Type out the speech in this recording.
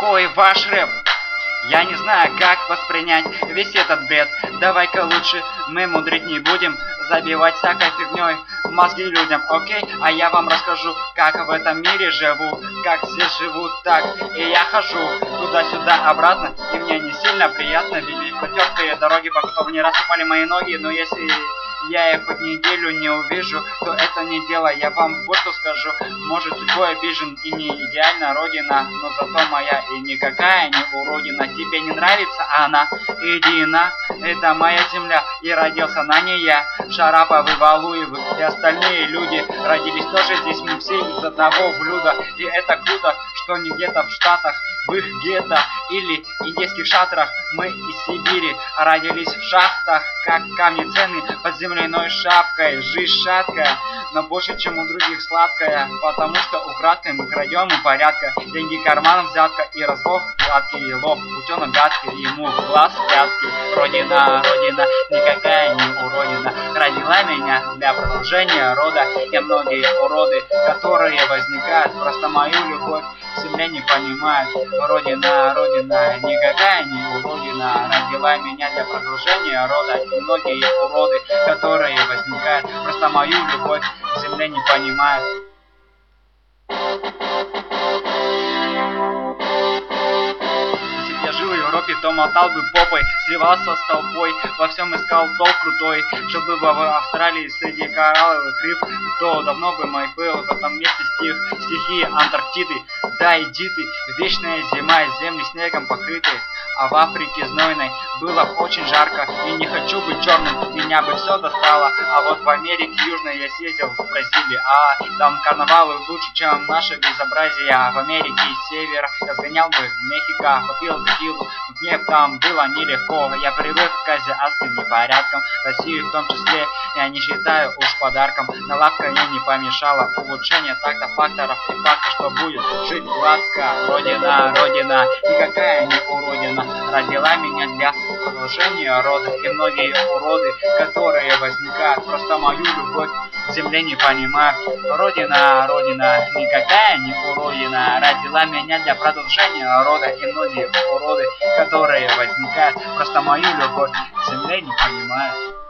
Какой ваш рэп? Я не знаю, как воспринять весь этот бред. Давай-ка лучше мы мудрить не будем, забивать всякой фигней мозги людям, окей? А я вам расскажу, как в этом мире живу, как здесь живут так. И я хожу туда-сюда, обратно, и мне не сильно приятно видеть потертые дороги, по которым не раз упали мои ноги. Но если я их хоть неделю не увижу, то это не дело. Я вам вот что скажу. Может, любой обижен и не идеальна родина, но зато моя и никакая не уродина. Тебе не нравится она? Иди на, это моя земля, и родился на ней я. Шараповы, Валуевы и остальные люди родились тоже здесь, мы все из одного блюда. И это круто, что не где-то в Штатах, в их гетто или индейских шатрах. Мы из Сибири родились в шахтах, как камни цены под земляной шапкой. Жизнь шаткая, но больше, чем у других сладкая, потому что украдкой мы крадем и порядка. Деньги карман, взятка и развод, гладкий лоб, утенок гадкий, ему в глаз пятки. Родина, родина, никакая не уродина, родила меня для продолжения рода. И многие уроды, которые возникают, просто мою любовь к земле не понимают. Родина, родина, никакая не уродина, родила меня для продолжения рода. И многие уроды, которые возникают, просто мою любовь к земле не понимают. Жил в Европе, то мотал бы попой, сливался с толпой, во всем искал толк крутой. Жил бы в Австралии среди коралловых риф, то давно бы мой был в этом месте стихи Антарктиды. Да иди ты, вечная зима, земли снегом покрыты, а в Африке знойной было очень жарко. И не хочу быть черным, меня бы все достало. А вот в Америке Южной я съездил, в Бразилии, а там карнавалы лучше, чем наше безобразие. А в Америке с севера я сгонял бы в Мехико, попил текилу, но мне там было нелегко. Я привык к азиатским непорядкам, Россию в том числе я не считаю уж подарком. Наладка ей не помешала, улучшение такта факторов и факта, что будет жить гладко. Родина, родина, никакая не уродина, родила меня для продолжения рода. И многие уроды, которые возникают, просто мою любовь к земле не понимают. Родина, родина, никакая не уродина, родила меня для продолжения рода. И многие уроды, которые возникают, просто мою любовь к земле не понимают.